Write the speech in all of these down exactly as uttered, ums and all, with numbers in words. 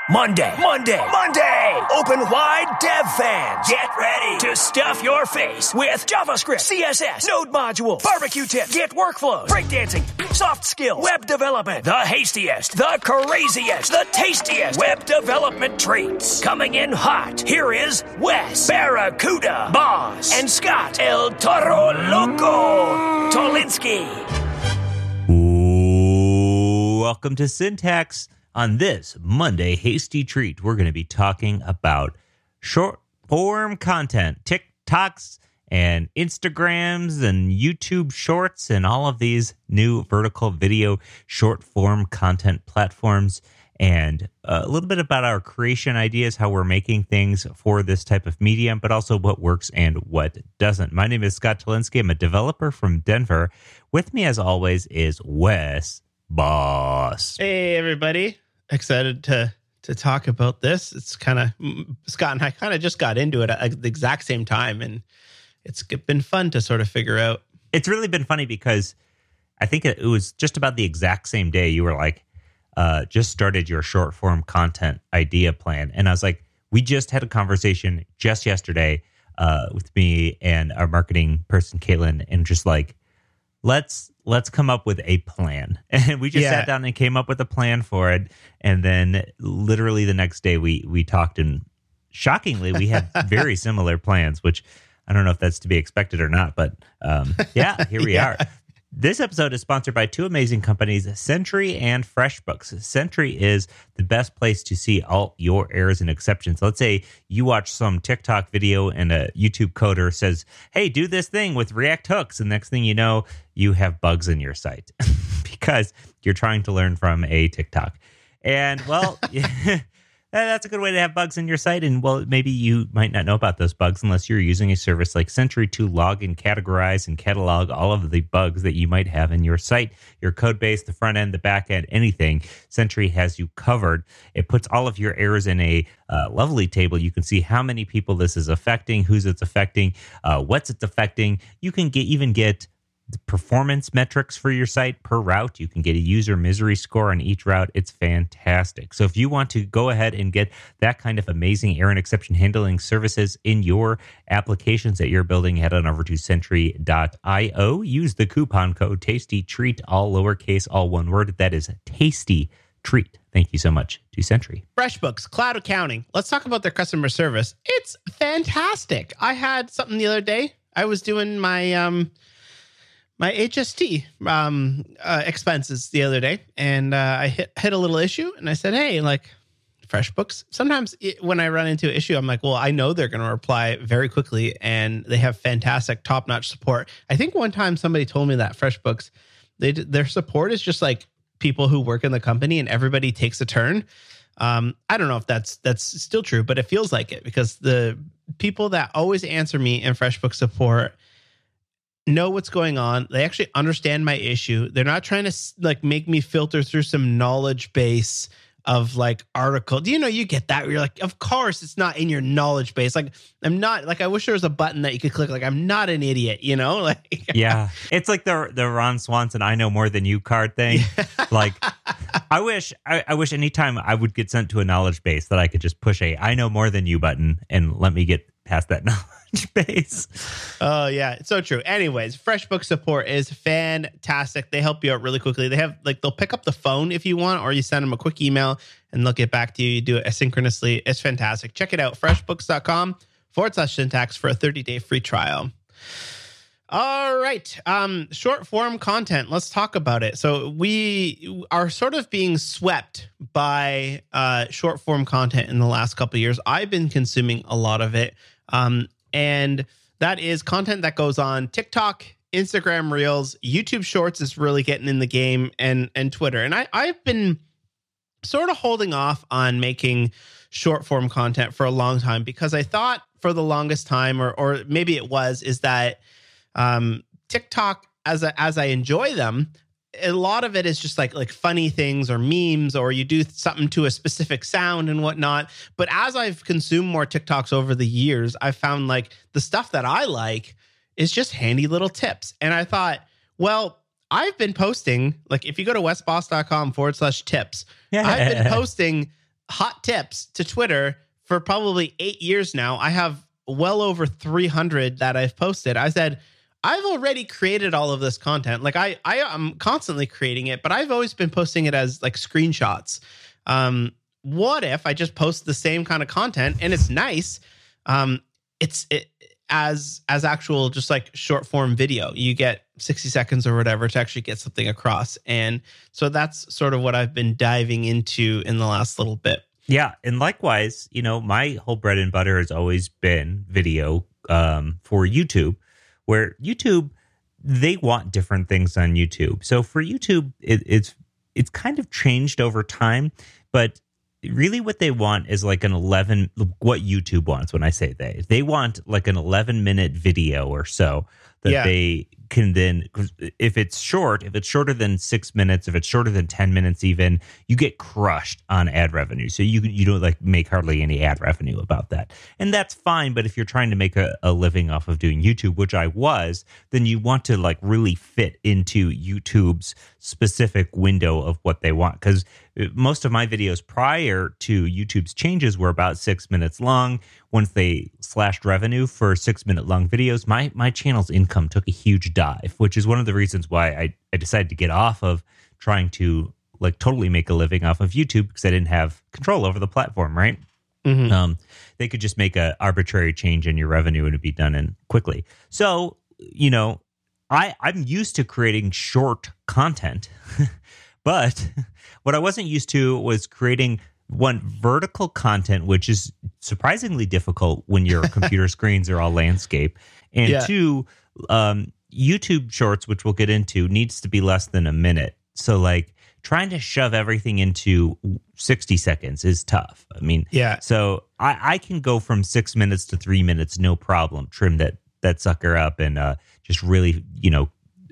Monday, Monday, Monday! Open wide, dev fans. Get ready to stuff your face with JavaScript, C S S, Node modules, barbecue tips, Git workflows, breakdancing, soft skills, web development, the hastiest, the craziest, the tastiest web development treats. Coming in hot, here is Wes, Barracuda, Boss, and Scott, El Toro Loco, Tolinsky. Ooh, welcome to Syntax. On this Monday Hasty Treat, we're going to be talking about short-form content, TikToks and Instagrams and YouTube Shorts and all of these new vertical video short-form content platforms, and a little bit about our creation ideas, how we're making things for this type of medium, but also what works and what doesn't. My name is Scott Tolinsky. I'm a developer from Denver. With me, as always, is Wes Boss. Hey, everybody. Excited to to talk about this. It's kind of, Scott and I kind of just got into it at the exact same time, and it's been fun to sort of figure out. It's really been funny because I think it was just about the exact same day you were like, uh, just started your short form content idea plan. And I was like, we just had a conversation just yesterday uh, with me and our marketing person, Caitlin, and just like, let's let's come up with a plan. And we just Yeah. sat down and came up with a plan for it. And then literally the next day we we talked, and shockingly we had very similar plans, which I don't know if that's to be expected or not, but um, yeah, here we Yeah. are. This episode is sponsored by two amazing companies, Sentry and FreshBooks. Sentry is the best place to see all your errors and exceptions. Let's say you watch some TikTok video and a YouTube coder says, hey, do this thing with React hooks. And next thing you know, you have bugs in your site because you're trying to learn from a TikTok. And well, that's a good way to have bugs in your site. And well, maybe you might not know about those bugs unless you're using a service like Sentry to log and categorize and catalog all of the bugs that you might have in your site, your code base, the front end, the back end, anything. Sentry has you covered. It puts all of your errors in a uh, lovely table. You can see how many people this is affecting, who's it's affecting, uh, what's it's affecting. You can get even get the performance metrics for your site per route. You can get a user misery score on each route. It's fantastic. So if you want to go ahead and get that kind of amazing error and exception handling services in your applications that you're building, head on over to sentry dot io. Use the coupon code TASTYTREAT, all lowercase, all one word. That is Tasty Treat. Thank you so much to Sentry. FreshBooks, cloud accounting. Let's talk about their customer service. It's fantastic. I had something the other day. I was doing my... um. My H S T um, uh, expenses the other day, and uh, I hit hit a little issue, and I said, "Hey, like FreshBooks." Sometimes it, when I run into an issue, I'm like, "Well, I know they're going to reply very quickly, and they have fantastic, top notch support." I think one time somebody told me that FreshBooks, they their support is just like people who work in the company, and everybody takes a turn. Um, I don't know if that's that's still true, but it feels like it because the people that always answer me in FreshBooks support know what's going on. They actually understand my issue. They're not trying to like make me filter through some knowledge base of like article. Do you know, you get that? You're like, of course it's not in your knowledge base. Like I'm not like, I wish there was a button that you could click. Like I'm not an idiot, you know? Like, yeah. It's like the, the Ron Swanson, I know more than you card thing. Yeah. Like I wish, I, I wish anytime I would get sent to a knowledge base that I could just push a, I know more than you button and let me get past that knowledge base. Oh, yeah. It's so true. Anyways, FreshBooks support is fantastic. They help you out really quickly. They have like, they'll pick up the phone if you want, or you send them a quick email and they'll get back to you. You do it asynchronously. It's fantastic. Check it out. FreshBooks.com forward slash syntax for a thirty day free trial. All right. Um, short form content. Let's talk about it. So we are sort of being swept by uh, short form content in the last couple of years. I've been consuming a lot of it. Um, and that is content that goes on TikTok, Instagram Reels, YouTube Shorts is really getting in the game, and, and Twitter. And I, I've been sort of holding off on making short form content for a long time because I thought for the longest time, or or maybe it was, is that um, TikTok, as a, as I enjoy them, a lot of it is just like like funny things or memes, or you do something to a specific sound and whatnot. But as I've consumed more TikToks over the years, I've found like the stuff that I like is just handy little tips. And I thought, well, I've been posting, like if you go to wesboss.com forward slash tips, Yeah. I've been posting hot tips to Twitter for probably eight years now. I have well over three hundred that I've posted. I said, I've already created all of this content. Like I, I am constantly creating it, but I've always been posting it as like screenshots. Um, what if I just post the same kind of content and it's nice? Um, it's it, as as actual just like short form video. You get sixty seconds or whatever to actually get something across. And so that's sort of what I've been diving into in the last little bit. Yeah. And likewise, you know, my whole bread and butter has always been video um, for YouTube, where YouTube, they want different things on YouTube. So for YouTube, it, it's it's kind of changed over time, but really what they want is like an eleven, what YouTube wants when I say they, they want like an eleven minute video or so that yeah. they can then, if it's short, if it's shorter than six minutes, if it's shorter than ten minutes even, you get crushed on ad revenue. So you you don't like make hardly any ad revenue about that. And that's fine. But if you're trying to make a, a living off of doing YouTube, which I was, then you want to like really fit into YouTube's specific window of what they want. Because most of my videos prior to YouTube's changes were about six minutes long. Once they slashed revenue for six minute long videos, my my channel's income took a huge dive, which is one of the reasons why I, I decided to get off of trying to like totally make a living off of YouTube, because I didn't have control over the platform, right? Mm-hmm. Um, they could just make an arbitrary change in your revenue and it'd be done in quickly. So, you know, I, I'm used to creating short content, but what I wasn't used to was creating one vertical content, which is surprisingly difficult when your computer screens are all landscape. And yeah. two, um, YouTube Shorts, which we'll get into, needs to be less than a minute. So like trying to shove everything into sixty seconds is tough. I mean, yeah. So I, I can go from six minutes to three minutes, no problem. Trim that that sucker up and uh, just really, you know,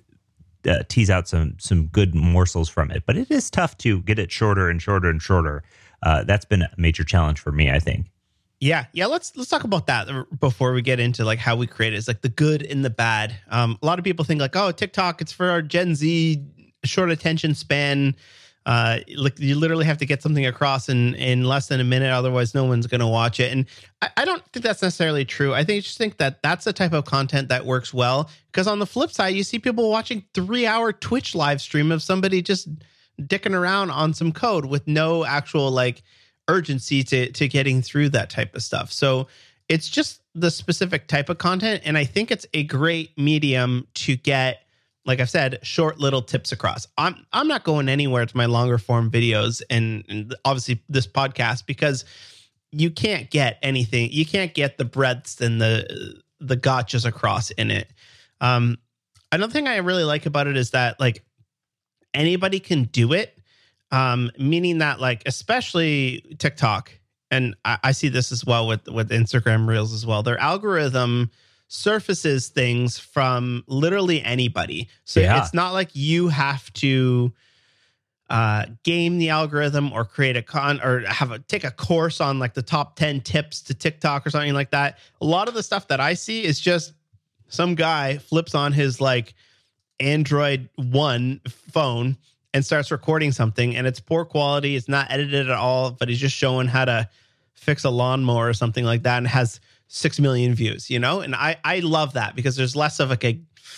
uh, tease out some some good morsels from it. But it is tough to get it shorter and shorter and shorter. Uh, that's been a major challenge for me, I think. Yeah, yeah. Let's let's talk about that before we get into like how we create it. It's like the good and the bad. Um, a lot of people think like, oh, TikTok, it's for our Gen Z, short attention span. Uh, like you literally have to get something across in in less than a minute, otherwise no one's going to watch it. And I, I don't think that's necessarily true. I think I just think that that's the type of content that works well. Because on the flip side, you see people watching three hour Twitch live stream of somebody just dicking around on some code with no actual like urgency to to getting through that type of stuff. So it's just the specific type of content. And I think it's a great medium to get, like I've said, short little tips across. I'm I'm not going anywhere to my longer form videos and, and obviously this podcast, because you can't get anything. You can't get the breadths and the the gotchas across in it. Um, another thing I really like about it is that like anybody can do it. Um, meaning that like, especially TikTok, and I, I see this as well with, with Instagram Reels as well. Their algorithm surfaces things from literally anybody. So yeah. It's not like you have to uh, game the algorithm or create a con or have a take a course on like the top ten tips to TikTok or something like that. A lot of the stuff that I see is just some guy flips on his like Android one phone and starts recording something, and it's poor quality. It's not edited at all, but he's just showing how to fix a lawnmower or something like that, and has six million views, you know? And I, I love that because there's less of like a,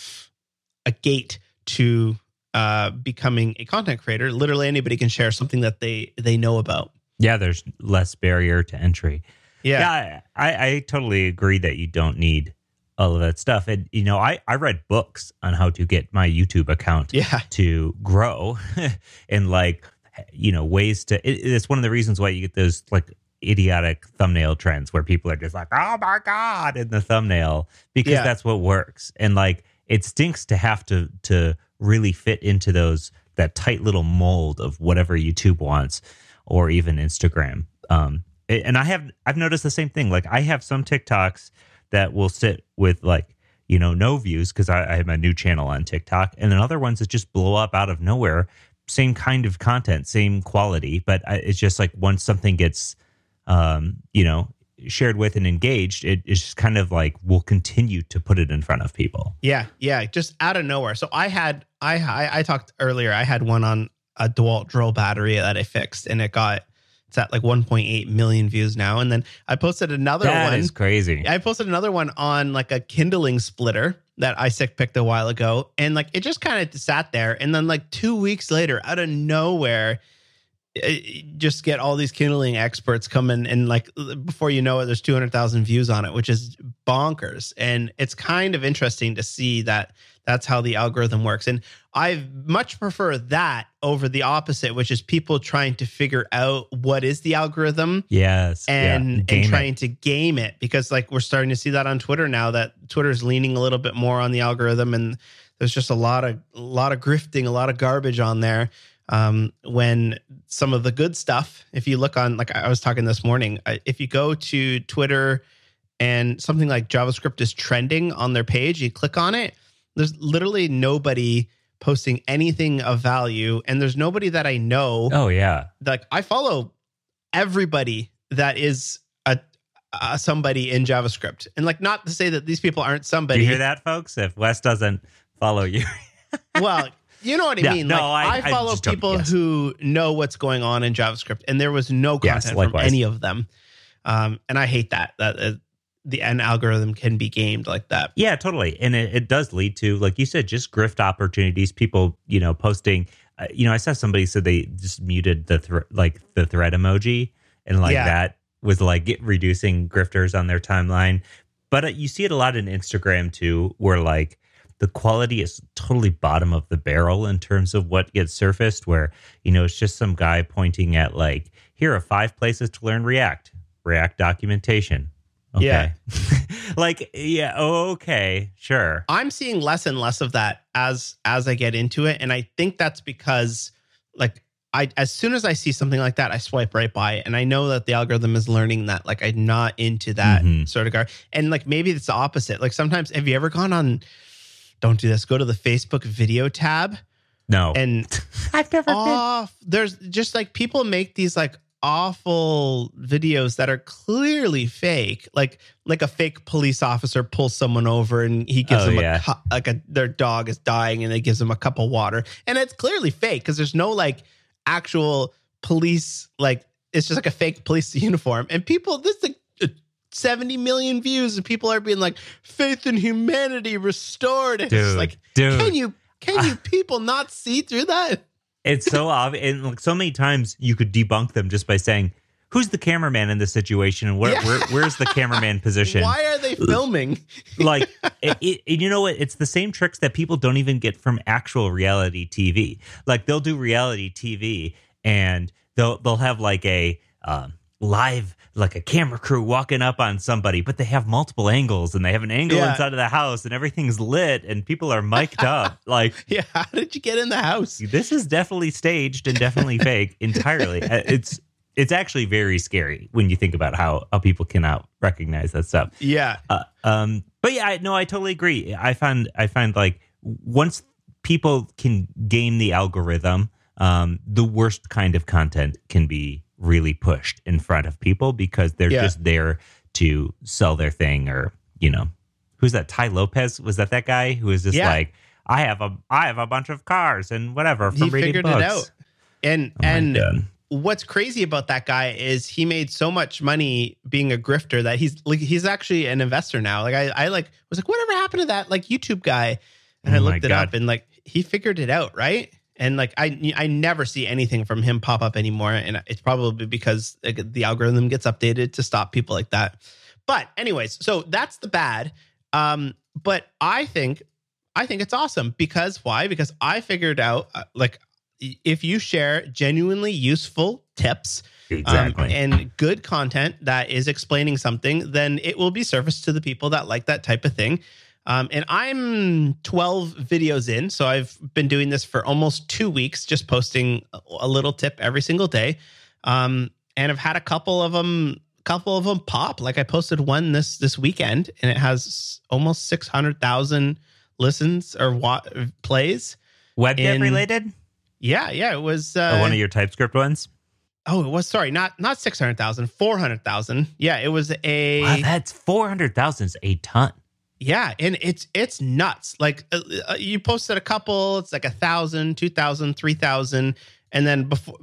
a gate to uh, becoming a content creator. Literally anybody can share something that they, they know about. Yeah, there's less barrier to entry. Yeah, yeah I, I totally agree that you don't need all of that stuff. And, you know, I, I read books on how to get my YouTube account yeah. to grow and like, you know, ways to, it, it's one of the reasons why you get those like idiotic thumbnail trends where people are just like, oh my God, in the thumbnail, because yeah. that's what works. And like, it stinks to have to, to really fit into those, that tight little mold of whatever YouTube wants or even Instagram. Um, and I have, I've noticed the same thing. Like I have some TikToks that will sit with like, you know, no views because I, I have my new channel on TikTok, and then other ones that just blow up out of nowhere. Same kind of content, same quality, but I, it's just like once something gets, um, you know, shared with and engaged, it, it's just kind of like we'll continue to put it in front of people. Yeah, yeah, just out of nowhere. So I had, I, I, I talked earlier. I had one on a DeWalt drill battery that I fixed, and it got It's at like one point eight million views now. And then I posted another That one. is crazy. I posted another one on like a kindling splitter that Isaac picked a while ago. And like it just kind of sat there. And then like two weeks later, out of nowhere, it, just get all these kindling experts coming. And like before you know it, there's two hundred thousand views on it, which is bonkers. And it's kind of interesting to see that that's how the algorithm works. And I much prefer that over the opposite, which is people trying to figure out what is the algorithm. Yes. And, yeah. and trying it. to game it, because like we're starting to see that on Twitter now, that Twitter's leaning a little bit more on the algorithm, and there's just a lot of a lot of grifting, a lot of garbage on there. Um, when some of the good stuff, if you look on, like I was talking this morning, if you go to Twitter and something like JavaScript is trending on their page, you click on it, there's literally nobody posting anything of value, and there's nobody that I know. Oh yeah, like I follow everybody that is a, a somebody in JavaScript, and like not to say that these people aren't somebody. Do you hear that, folks? If Wes doesn't follow you, well, you know what I yeah, mean. No, like, I, I follow I just people yes. who know what's going on in JavaScript, and there was no content yes, from any of them, um, and I hate that. That uh, the an algorithm can be gamed like that. Yeah, totally. And it, it does lead to, like you said, just grift opportunities. People, you know, posting, uh, you know, I saw somebody said they just muted the, thr- like the thread emoji, and like Yeah. that was like get, reducing grifters on their timeline. But uh, you see it a lot in Instagram too, where like the quality is totally bottom of the barrel in terms of what gets surfaced, where, you know, it's just some guy pointing at like, here are five places to learn React, React documentation. Okay. Yeah. like, yeah, oh, okay, sure. I'm seeing less and less of that as as I get into it, and I think that's because like I as soon as I see something like that, I swipe right by it, and I know that the algorithm is learning that like I'm not into that Mhm. sort of gar. And like maybe it's the opposite. Like sometimes, have you ever gone on? Don't do this. Go to the Facebook video tab, No. and I've never off. There's just like people make these like awful videos that are clearly fake, like like a fake police officer pulls someone over and he gives Oh, them yeah. a cu- like a their dog is dying and they gives them a cup of water, and it's clearly fake because there's no like actual police, like it's just like a fake police uniform, and people this like uh, seventy million views and people are being like faith in humanity restored. It's Dude, like dude. can you can you people not see through that? It's so obvious. And like so many times you could debunk them just by saying, who's the cameraman in this situation? And where, Yeah. where where's the cameraman position? Why are they filming? like it, it, and you know what, it's the same tricks that people don't even get from actual reality T V. Like they'll do reality T V and they'll they'll have like a um, live, like a camera crew walking up on somebody, but they have multiple angles and they have an angle Yeah. inside of the house and everything's lit and people are mic'd up. Like, Yeah, how did you get in the house? this is definitely staged and definitely fake entirely. Uh, It's it's actually very scary when you think about how, how people cannot recognize that stuff. Yeah. Uh, um, but yeah, I, no, I totally agree. I find I find like once people can game the algorithm, um, the worst kind of content can be really pushed in front of people because they're Yeah. just there to sell their thing. Or, you know, who's that? Ty Lopez, was that that guy who was just Yeah. like, I have a I have a bunch of cars and whatever from He reading figured books. it out. And Oh my and God. what's crazy about that guy is he made so much money being a grifter that he's like he's actually an investor now. Like I, I like was like, whatever happened to that like YouTube guy? And Oh I my looked it God. up and like he figured it out, right? And like I I never see anything from him pop up anymore. And it's probably because like, the algorithm gets updated to stop people like that. But anyways, so that's the bad. Um, but I think I think it's awesome because why? Because I figured out uh, like if you share genuinely useful tips um, Exactly. and good content that is explaining something, then it will be surfaced to the people that like that type of thing. Um, and I'm twelve videos in, so I've been doing this for almost two weeks, just posting a little tip every single day. Um, and I've had a couple of them, couple of them pop. Like I posted one this this weekend, and it has almost six hundred thousand listens or wa- plays. Web dev in- related? Yeah, yeah, it was uh, Oh, one of your TypeScript ones? Oh, it was sorry, not not six hundred thousand, four hundred thousand. Yeah, it was a Wow, that's four hundred thousand is a ton. yeah, and it's it's nuts. Like uh, uh, you posted a couple, it's like a thousand, two thousand, three thousand, and then before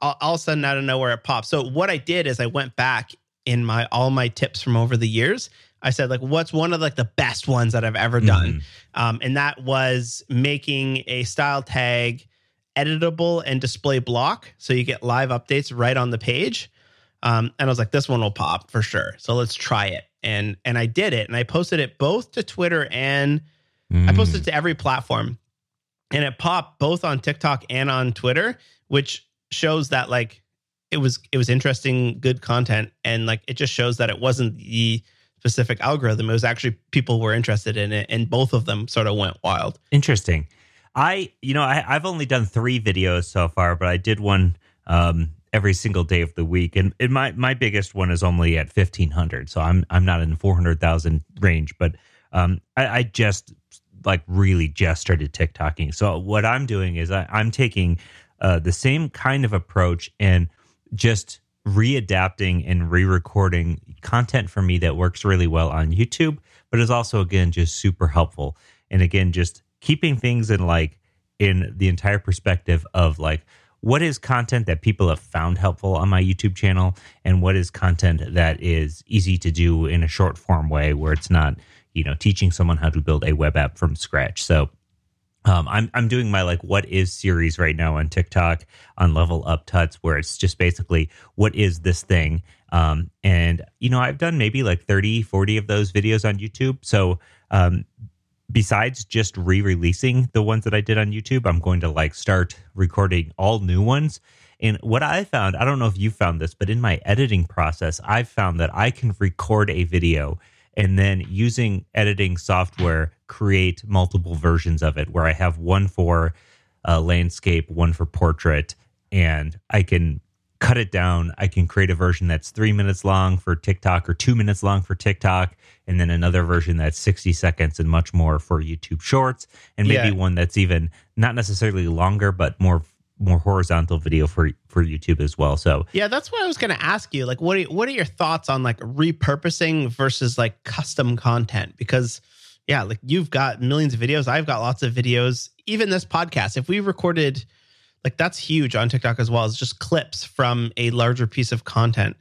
all, all of a sudden out of nowhere it popped. So what I did is I went back in my all my tips from over the years. I said, like, what's one of like the best ones that I've ever done? Mm-hmm. Um, and that was making a style tag editable and display block. So you get live updates right on the page. Um, and I was like, this one will pop for sure. So let's try it. And and I did it. And I posted it both to Twitter and mm. I posted it to every platform. And it popped both on TikTok and on Twitter, which shows that like it was it was interesting, good content. And like it just shows that it wasn't the specific algorithm. It was actually people were interested in it. And both of them sort of went wild. Interesting. I, you know, I, I've only done three videos so far, but I did one um, every single day of the week, and, and my my biggest one is only at fifteen hundred, so I'm I'm not in the four hundred thousand range. But um, I, I just like really just started TikToking. So what I'm doing is I, I'm taking uh, the same kind of approach and just readapting and re-recording content for me that works really well on YouTube, but is also again just super helpful. And again, just keeping things in like in the entire perspective of like what is content that people have found helpful on my YouTube channel and what is content that is easy to do in a short form way where it's not, you know, teaching someone how to build a web app from scratch. So um, I'm I'm doing my like what is series right now on TikTok on Level Up Tuts, where it's just basically what is this thing. Um, and, you know, I've done maybe like thirty, forty of those videos on YouTube. So um besides just re-releasing the ones that I did on YouTube, I'm going to like start recording all new ones. And what I found, I don't know if you found this, but in my editing process, I've found that I can record a video and then using editing software, create multiple versions of it where I have one for uh, landscape, one for portrait, and I can cut it down. I can create a version that's three minutes long for TikTok or two minutes long for TikTok, and then another version that's sixty seconds and much more for YouTube Shorts, and maybe yeah. one that's even not necessarily longer, but more more horizontal video for for YouTube as well. So yeah, that's what I was going to ask you. Like, what are, what are your thoughts on like repurposing versus like custom content? Because yeah, like you've got millions of videos. I've got lots of videos. Even this podcast, if we recorded, like that's huge on TikTok as well. It's just clips from a larger piece of content.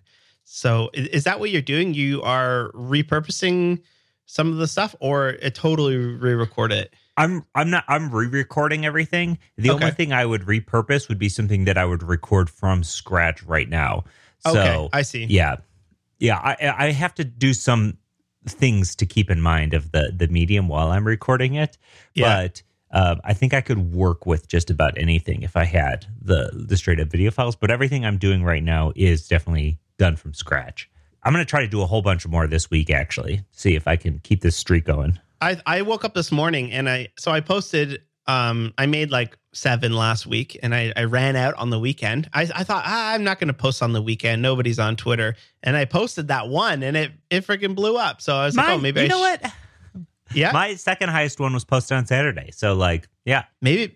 So is that what you're doing? You are repurposing some of the stuff or it totally re-record it? I'm I'm not I'm re-recording everything. The okay. only thing I would repurpose would be something that I would record from scratch right now. So okay, I see. Yeah. Yeah, I I have to do some things to keep in mind of the the medium while I'm recording it. Yeah. But Uh, I think I could work with just about anything if I had the the straight up video files, but everything I'm doing right now is definitely done from scratch. I'm going to try to do a whole bunch more this week, actually, see if I can keep this streak going. I, I woke up this morning and I, so I posted, um, I made like seven last week and I, I ran out on the weekend. I, I thought, ah, I'm not going to post on the weekend. Nobody's on Twitter. And I posted that one and it, it freaking blew up. So I was My, like, oh, maybe you I know sh- what? Yeah. My second highest one was posted on Saturday. So like, yeah. Maybe,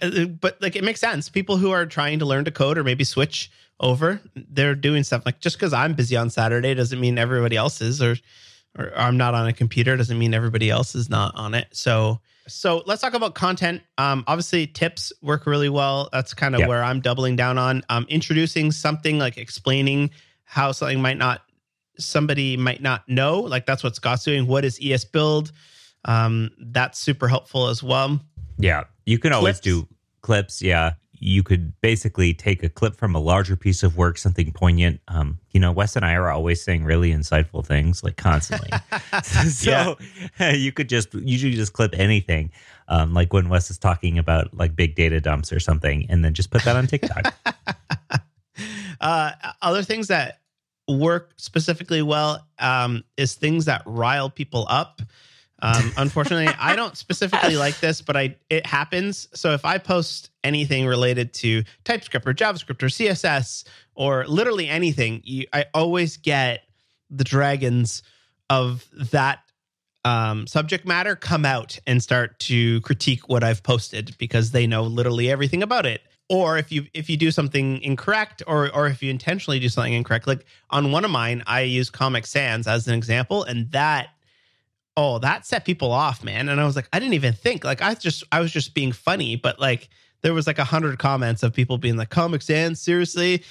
but like it makes sense. People who are trying to learn to code or maybe switch over, they're doing stuff like just because I'm busy on Saturday doesn't mean everybody else is, or, or I'm not on a computer doesn't mean everybody else is not on it. So, so let's talk about content. Um, obviously tips work really well. That's kind of yep. where I'm doubling down on. Um, introducing something like explaining how something might not, somebody might not know. Like that's what Scott's doing. What is E S Build? Um, that's super helpful as well. Yeah, you can always Clips. do clips. Yeah, you could basically take a clip from a larger piece of work, something poignant. Um, you know, Wes and I are always saying really insightful things, like constantly. so yeah. you could just usually just clip anything, um, like when Wes is talking about like big data dumps or something, and then just put that on TikTok. uh, other things that work specifically well um, is things that rile people up. Um, unfortunately, I don't specifically like this, but I it happens. So if I post anything related to TypeScript or JavaScript or C S S or literally anything, you, I always get the dragons of that um, subject matter come out and start to critique what I've posted because they know literally everything about it. Or if you if you do something incorrect, or or if you intentionally do something incorrect, like on one of mine, I use Comic Sans as an example, and that. Oh, that set people off, man. And I was like, I didn't even think like I just I was just being funny, but like there was like a hundred comments of people being like, Comic Sans, seriously?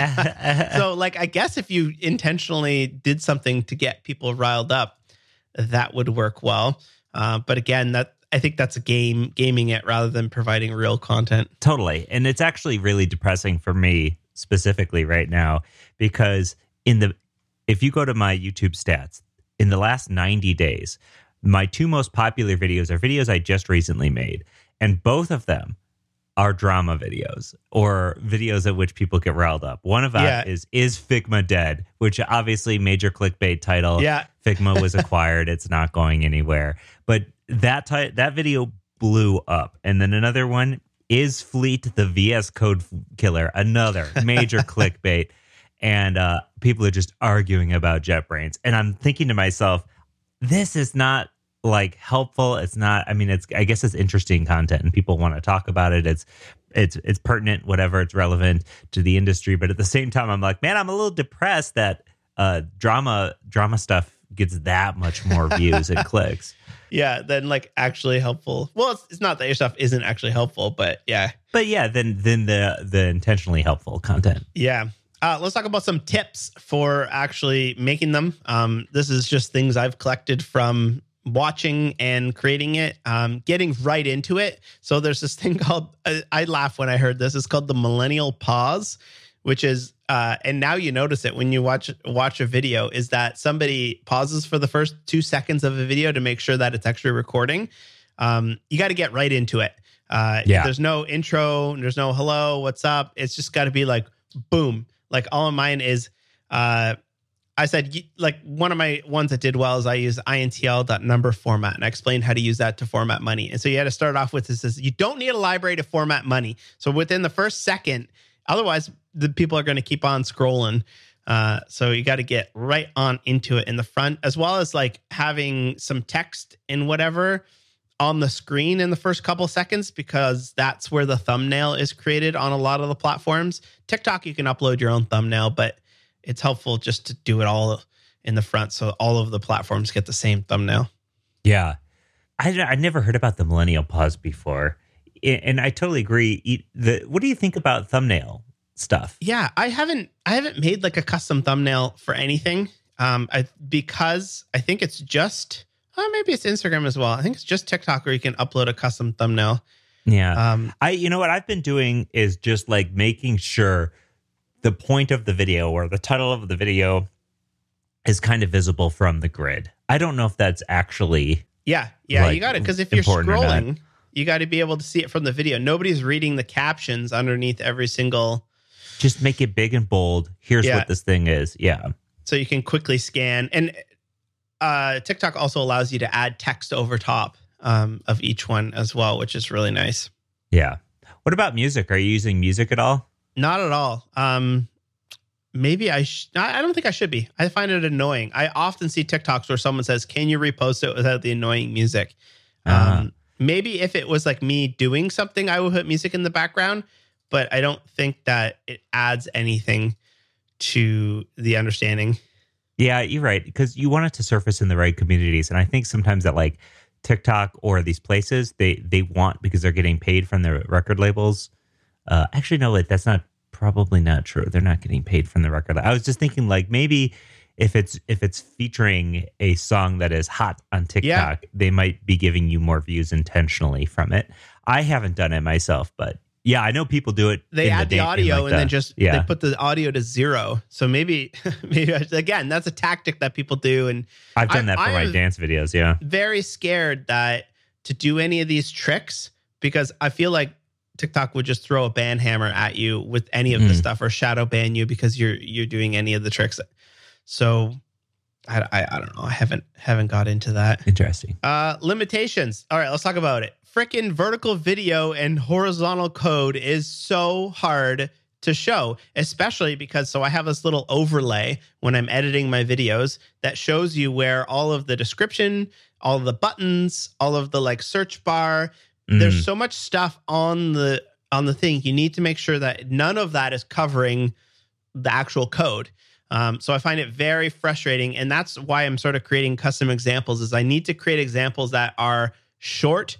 So like, I guess if you intentionally did something to get people riled up, that would work well. Uh, but again, that I think that's a game, gaming it rather than providing real content. Totally. And it's actually really depressing for me specifically right now, because in the if you go to my YouTube stats, in the last ninety days, my two most popular videos are videos I just recently made. And both of them are drama videos or videos at which people get riled up. One of that Yeah. is, is Figma dead? Which obviously major clickbait title. Yeah. Figma was acquired. It's not going anywhere. But that ti- that video blew up. And then another one is Fleet the V S Code killer. Another major clickbait. And uh, people are just arguing about JetBrains. And I'm thinking to myself, this is not like helpful. It's not, I mean, it's, I guess it's interesting content and people want to talk about it. It's, it's, it's pertinent, whatever, it's relevant to the industry. But at the same time, I'm like, man, I'm a little depressed that uh, drama, drama stuff gets that much more views and clicks. Yeah, then like actually helpful. Well, it's, it's not that your stuff isn't actually helpful, but yeah. But yeah, then, then the, the intentionally helpful content. Yeah. Uh, let's talk about some tips for actually making them. Um, this is just things I've collected from watching and creating it, um, getting right into it. So there's this thing called, I, I laugh when I heard this, it's called the millennial pause, which is, uh, and now you notice it when you watch watch a video, is that somebody pauses for the first two seconds of a video to make sure that it's actually recording. Um, you got to get right into it. Uh, Yeah. There's no intro, there's no hello, what's up? It's just got to be like, boom. Like all of mine is, uh, I said, y- like one of my ones that did well is I use I N T L dot number format, and I explained how to use that to format money. And so you had to start off with this, is you don't need a library to format money. So within the first second, otherwise the people are going to keep on scrolling. Uh, so you got to get right on into it in the front, as well as like having some text and whatever on the screen in the first couple seconds, because that's where the thumbnail is created on a lot of the platforms. TikTok, you can upload your own thumbnail, but it's helpful just to do it all in the front so all of the platforms get the same thumbnail. Yeah. I, I never heard about the millennial pause before. I- And I totally agree. E- The, what do you think about thumbnail stuff? Yeah, I haven't I haven't made like a custom thumbnail for anything. Um, I because I think it's just oh, maybe it's Instagram as well. I think it's just TikTok where you can upload a custom thumbnail. Yeah. Um, I, you know what I've been doing is just like making sure the point of the video or the title of the video is kind of visible from the grid. I don't know if that's actually Yeah, yeah, like, you got it. Because if you're important or not. scrolling, you got to be able to see it from the video. Nobody's reading the captions underneath every single, just make it big and bold. Here's Yeah. what this thing is. Yeah. so you can quickly scan. And uh, TikTok also allows you to add text over top um, of each one as well, which is really nice. Yeah. What about music? Are you using music at all? Not at all. Um, maybe I. Sh- I I don't think I should be. I find it annoying. I often see TikToks where someone says, "Can you repost it without the annoying music?" Um, Uh-huh. Maybe if it was like me doing something, I would put music in the background. But I don't think that it adds anything to the understanding. Yeah, you're right. Because you want it to surface in the right communities. And I think sometimes that like TikTok or these places, they they want, because they're getting paid from the record labels. Uh, actually, no, wait, that's not probably not true. They're not getting paid from the record. I was just thinking like maybe if it's if it's featuring a song that is hot on TikTok, Yeah. they might be giving you more views intentionally from it. I haven't done it myself, but yeah, I know people do it. They in add the, da- in, audio like, and the- then just yeah. they put the audio to zero. So maybe maybe I, again, that's a tactic that people do. And I've done I- that for I my am- dance videos. Yeah. very scared that to do any of these tricks, because I feel like TikTok would just throw a ban hammer at you with any of the Mhm. stuff, or shadow ban you because you're you're doing any of the tricks. So I, I, I don't know. I haven't haven't got into that. Interesting. Uh, limitations. All right, let's talk about it. Frickin' vertical video and horizontal code is so hard to show, especially because so I have this little overlay when I'm editing my videos that shows you where all of the description, all of the buttons, all of the like search bar. Mm. There's so much stuff on the on the thing. You need to make sure that none of that is covering the actual code. Um, so I find it very frustrating, and that's why I'm sort of creating custom examples. Is I need to create examples that are short,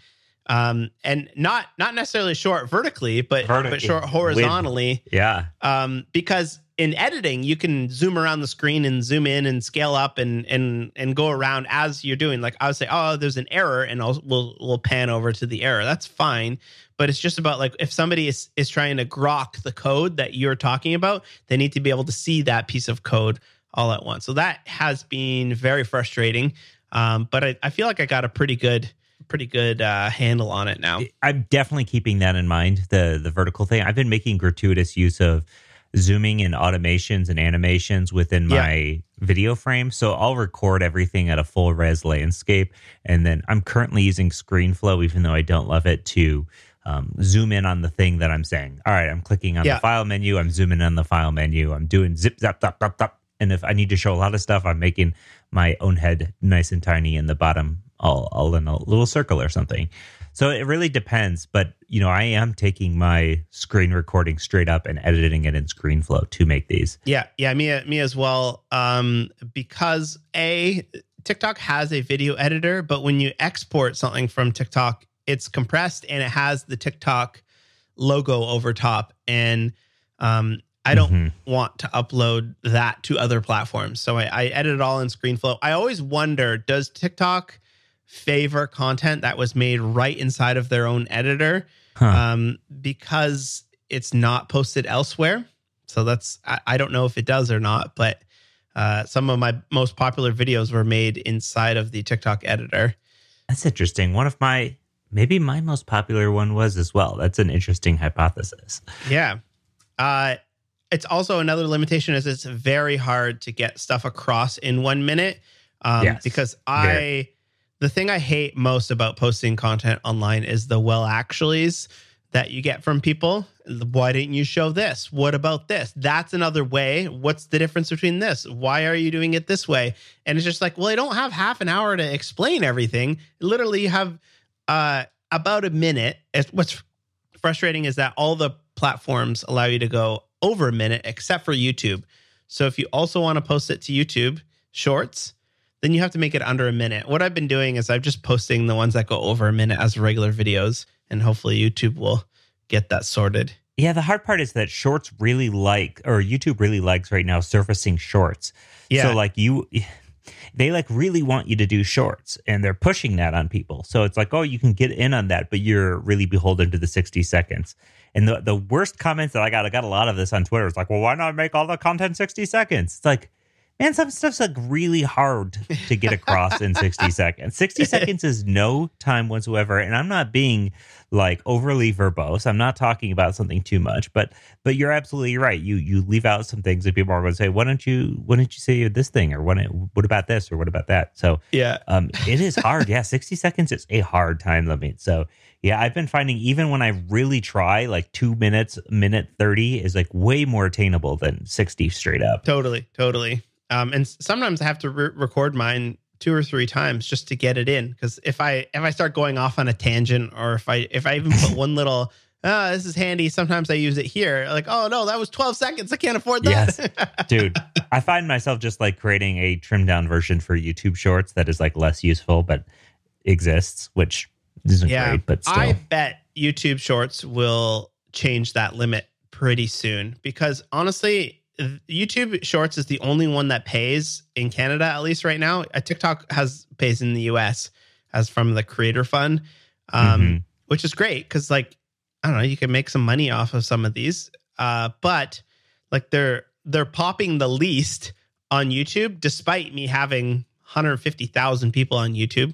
Um, and not not necessarily short vertically, but Vertically. but short horizontally. Yeah. Um, because in editing, you can zoom around the screen and zoom in and scale up and and and go around as you're doing. Like I would say, oh, there's an error, and I'll we'll we'll pan over to the error. That's fine. But it's just about like if somebody is is trying to grok the code that you're talking about, they need to be able to see that piece of code all at once. So that has been very frustrating. Um, but I, I feel like I got a pretty good. pretty good uh, handle on it now. I'm definitely keeping that in mind, the the vertical thing. I've been making gratuitous use of zooming and automations and animations within my yeah. video frame. So I'll record everything at a full res landscape. And then I'm currently using ScreenFlow, even though I don't love it, to um, zoom in on the thing that I'm saying. All right, I'm clicking on yeah. the file menu. I'm zooming on the file menu. I'm doing zip, zap, zap, zap, zap. And if I need to show a lot of stuff, I'm making my own head nice and tiny in the bottom, all, all in a little circle or something. So it really depends. But, you know, I am taking my screen recording straight up and editing it in ScreenFlow to make these. Yeah. Yeah. Me, me as well. Um, because A, TikTok has a video editor, but when you export something from TikTok, it's compressed and it has the TikTok logo over top. And um, I don't mm-hmm. want to upload that to other platforms. So I, I edit it all in ScreenFlow. I always wonder, does TikTok favor content that was made right inside of their own editor huh. um, because it's not posted elsewhere? So that's, I, I don't know if it does or not, but uh, some of my most popular videos were made inside of the TikTok editor. That's interesting. One of my, maybe my most popular one was as well. That's an interesting hypothesis. Yeah. Uh, it's also another limitation is it's very hard to get stuff across in one minute um, yes. because I... Very. The thing I hate most about posting content online is the well actuallys that you get from people. Why didn't you show this? What about this? That's another way. What's the difference between this? Why are you doing it this way? And it's just like, well, I don't have half an hour to explain everything. Literally, you have uh, about a minute. What's frustrating is that all the platforms allow you to go over a minute except for YouTube. So if you also want to post it to YouTube Shorts, then you have to make it under a minute. What I've been doing is I'm just posting the ones that go over a minute as regular videos, and hopefully YouTube will get that sorted. Yeah, the hard part is that Shorts really like, or YouTube really likes right now, surfacing Shorts. Yeah. So like you, they like really want you to do Shorts, and they're pushing that on people. So it's like, oh, you can get in on that, but you're really beholden to the sixty seconds. And the, the worst comments that I got, I got a lot of this on Twitter. It's like, well, why not make all the content sixty seconds? It's like, man, some stuff's like really hard to get across in sixty seconds. sixty seconds is no time whatsoever. And I'm not being like overly verbose. I'm not talking about something too much, but but you're absolutely right. You you leave out some things that people are going to say, why don't you why don't you say this thing? Or what, what about this? Or what about that? So yeah, um, it is hard. Yeah, sixty seconds is a hard time limit. So yeah, I've been finding even when I really try, like two minutes, minute thirty is like way more attainable than sixty straight up. Totally, totally. Um, and sometimes I have to re- record mine two or three times just to get it in. Because if I if I start going off on a tangent, or if I if I even put one little, ah, this is handy. Sometimes I use it here. Like, oh no, that was twelve seconds. I can't afford that. Yes, dude. I find myself just like creating a trimmed down version for YouTube Shorts that is like less useful, but exists, which isn't yeah, great. But still, I bet YouTube Shorts will change that limit pretty soon. Because honestly, YouTube Shorts is the only one that pays in Canada, at least right now. Uh, TikTok has pays in the U S as from the Creator Fund, um, mm-hmm. which is great because, like, I don't know, you can make some money off of some of these. Uh, but like they're they're popping the least on YouTube, despite me having one hundred fifty thousand people on YouTube.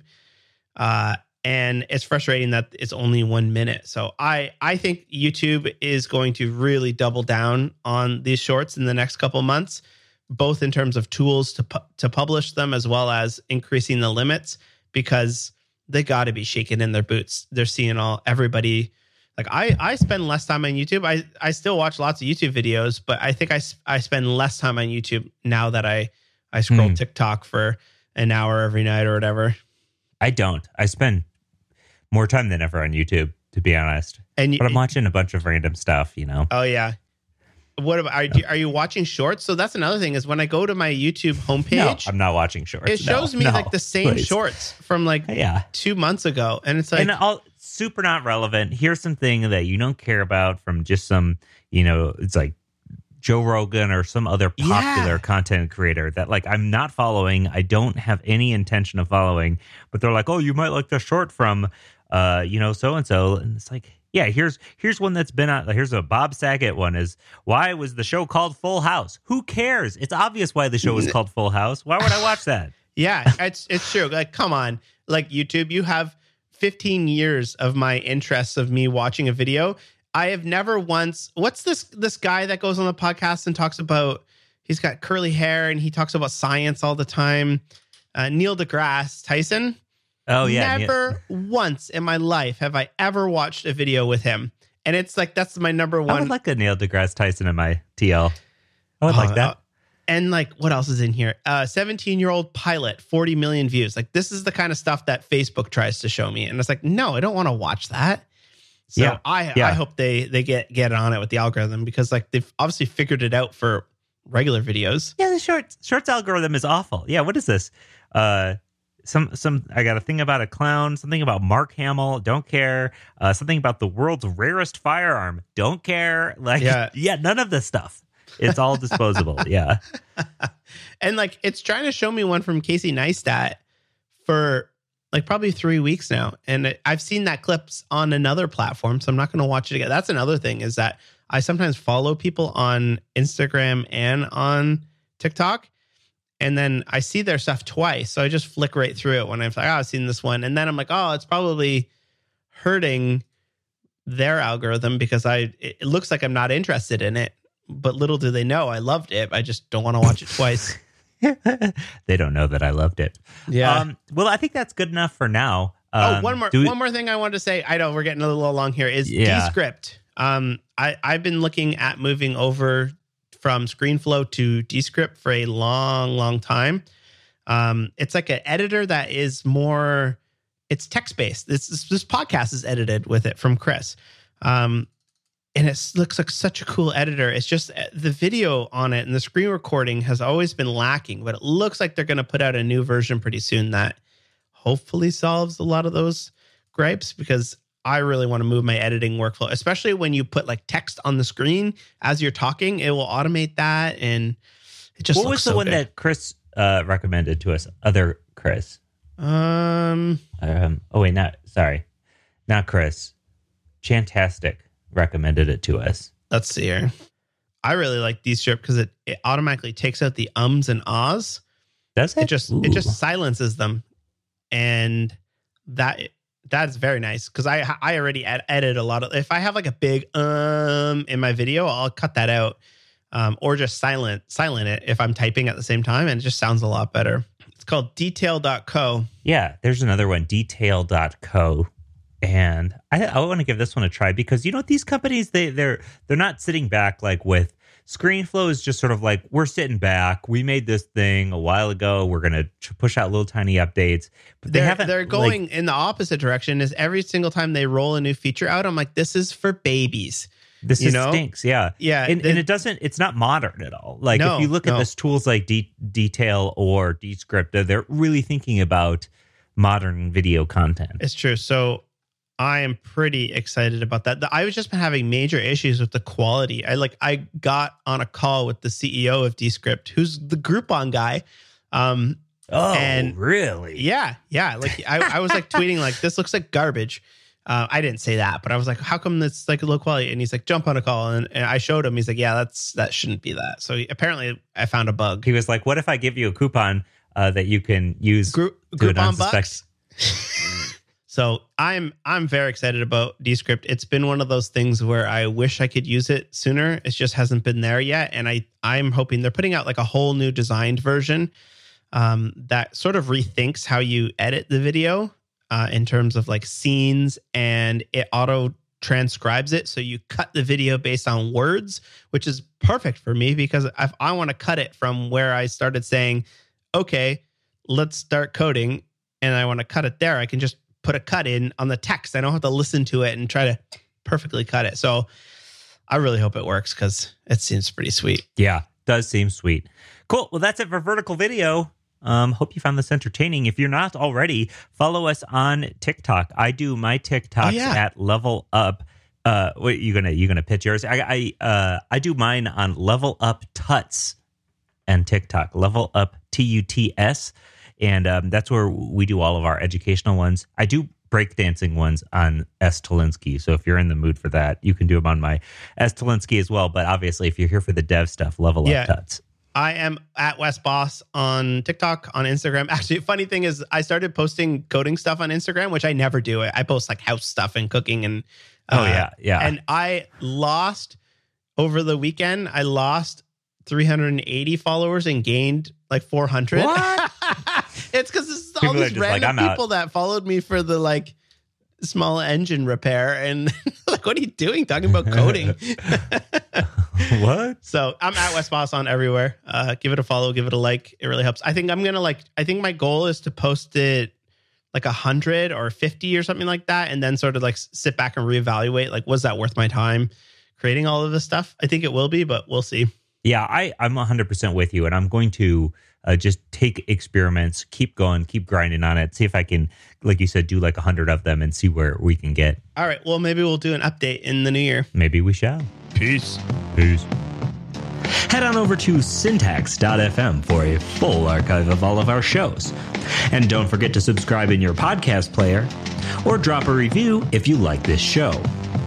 Uh, And it's frustrating that it's only one minute. So I, I think YouTube is going to really double down on these shorts in the next couple months, both in terms of tools to pu- to publish them as well as increasing the limits, because they got to be shaking in their boots. They're seeing all everybody. Like I, I spend less time on YouTube. I, I still watch lots of YouTube videos, but I think I, I spend less time on YouTube now that I, I scroll hmm. TikTok for an hour every night or whatever. I don't. I spend more time than ever on YouTube, to be honest. And but I'm watching a bunch of random stuff, you know. Oh yeah. What about, are, you, are you watching shorts? So that's another thing is when I go to my YouTube homepage, no, I'm not watching shorts. It shows no, me no, like the same please. shorts from like yeah. two months ago, and it's like, and I'll super not relevant. Here's something that you don't care about from just some, you know, it's like Joe Rogan or some other popular Yeah. content creator that like I'm not following. I don't have any intention of following, but they're like, oh, you might like the short from, uh, you know, so and so, and it's like, yeah, here's here's one that's been on. Here's a Bob Saget one. Is why was the show called Full House? Who cares? It's obvious why the show was called Full House. Why would I watch that? Yeah, it's it's true. Like, come on, like YouTube, you have fifteen years of my interests of me watching a video. I have never once. What's this this guy that goes on the podcast and talks about? He's got curly hair and he talks about science all the time. Uh, Neil deGrasse Tyson. Oh yeah, Never yeah. once in my life have I ever watched a video with him, and it's like that's my number one. I would like a Neil deGrasse Tyson in my T L. I would like Uh, that. And like, what else is in here? Uh, seventeen-year-old pilot, forty million views. Like, this is the kind of stuff that Facebook tries to show me, and it's like, no, I don't want to watch that. So Yeah. I Yeah. I hope they they get get on it with the algorithm because like they've obviously figured it out for regular videos. Yeah, the shorts shorts algorithm is awful. Yeah, what is this? Uh, some some I got a thing about a clown, something about Mark Hamill, don't care. Uh, something about the world's rarest firearm, don't care. Like, Yeah. yeah, none of this stuff. It's all disposable. Yeah. And like, it's trying to show me one from Casey Neistat for like probably three weeks now. And it, I've seen that clips on another platform, so I'm not going to watch it again. That's another thing is that I sometimes follow people on Instagram and on TikTok. And then I see their stuff twice. So I just flick right through it when I'm like, oh, I've seen this one. And then I'm like, oh, it's probably hurting their algorithm because I it it looks like I'm not interested in it. But little do they know I loved it. I just don't want to watch it twice. They don't know that I loved it. Yeah. Um, well, I think that's good enough for now. Um, oh, one more do we- one more thing I wanted to say. I know we're getting a little long here. Is Yeah. Descript. Um, I I've been looking at moving over from ScreenFlow to Descript for a long, long time. Um, it's like an editor that is more. It's text based. This this, this podcast is edited with it from Chris. Um, and it looks like such a cool editor. It's just uh, the video on it and the screen recording has always been lacking, but it looks like they're going to put out a new version pretty soon that hopefully solves a lot of those gripes because I really want to move my editing workflow, especially when you put like text on the screen as you're talking. It will automate that, and it just what looks was the so one good. that Chris uh, recommended to us? Other Chris. Um, Um, oh wait, not sorry, not Chris. Chantastic recommended it to us. let's see here. I really like Descript because it, it automatically takes out the ums and ahs. Does it? It just Ooh. it just silences them, and that that's very nice because I I already ed- edit a lot of. If I have like a big um in my video, I'll cut that out, um, or just silent silent it if I'm typing at the same time, and it just sounds a lot better. It's called detail dot co. Yeah, there's another one, detail dot co. And I, I want to give this one a try because, you know, these companies, they, they're they're not sitting back like with ScreenFlow is just sort of like, we're sitting back. We made this thing a while ago. We're going to push out little tiny updates. But they They're, haven't. they're going like, in the opposite direction. Is every single time they roll a new feature out, I'm like, this is for babies. this you is know? stinks. Yeah. Yeah, And, the- and it doesn't, it's not modern at all. Like No, if you look no. at this tools like D, Detail or Descript, they're- they're really thinking about modern video content. It's true. So I am pretty excited about that. The- I was just been having major issues with the quality. I like I got on a call with the C E O of Descript, who's the Groupon guy. Um, Oh, and- really? yeah, yeah. Like I, I was like tweeting like this looks like garbage. Uh, I didn't say that, but I was like, how come it's like low quality? And he's like, jump on a call, and, and I showed him. He's like, yeah, that's that shouldn't be that. So he, apparently, I found a bug. He was like, what if I give you a coupon uh, that you can use Gru- to a Groupon non-suspect- bucks. So I'm I'm very excited about Descript. It's been one of those things where I wish I could use it sooner. It just hasn't been there yet, and I I'm hoping they're putting out like a whole new designed version um, that sort of rethinks how you edit the video uh, in terms of like scenes, and it auto transcribes it so you cut the video based on words, which is perfect for me because if I want to cut it from where I started saying, okay, let's start coding, and I want to cut it there, I can just put a cut in on the text. I don't have to listen to it and try to perfectly cut it. So I really hope it works because it seems pretty sweet. Yeah, does seem sweet. Cool. Well, that's it for vertical video. Um, hope you found this entertaining. If you're not already, follow us on TikTok. I do my TikToks Oh, yeah. at Level Up. Uh, wait, you gonna you gonna pitch yours? I I uh I do mine on Level Up Tuts and TikTok. Level Up T U T S, and um, that's where we do all of our educational ones. I do breakdancing ones on S. Tolinsky. So if you're in the mood for that, you can do them on my S. Tolinsky as well. But obviously, if you're here for the dev stuff, Level Yeah. Up Tuts. I am at West Boss on TikTok, on Instagram. Actually, funny thing is, I started posting coding stuff on Instagram, which I never do. I post like house stuff and cooking and uh, Oh, yeah, yeah. And I lost over the weekend. I lost three hundred eighty followers and gained like four hundred. What? It's because this is all People are these just like, random "I'm out." people that followed me for the like small engine repair, and like, what are you doing talking about coding? What? So I'm at West Boss on everywhere. Uh, give it a follow, give it a like. It really helps. I think I'm gonna like. I think my goal is to post it like a hundred or fifty or something like that, and then sort of like sit back and reevaluate. Like, was that worth my time creating all of this stuff? I think it will be, but we'll see. Yeah, I, I'm one hundred percent with you, and I'm going to uh, just take experiments, keep going, keep grinding on it, see if I can, like you said, do like one hundred of them and see where we can get. All right. Well, maybe we'll do an update in the new year. Maybe we shall. Peace. Peace. Head on over to syntax dot f m for a full archive of all of our shows. And don't forget to subscribe in your podcast player or drop a review if you like this show.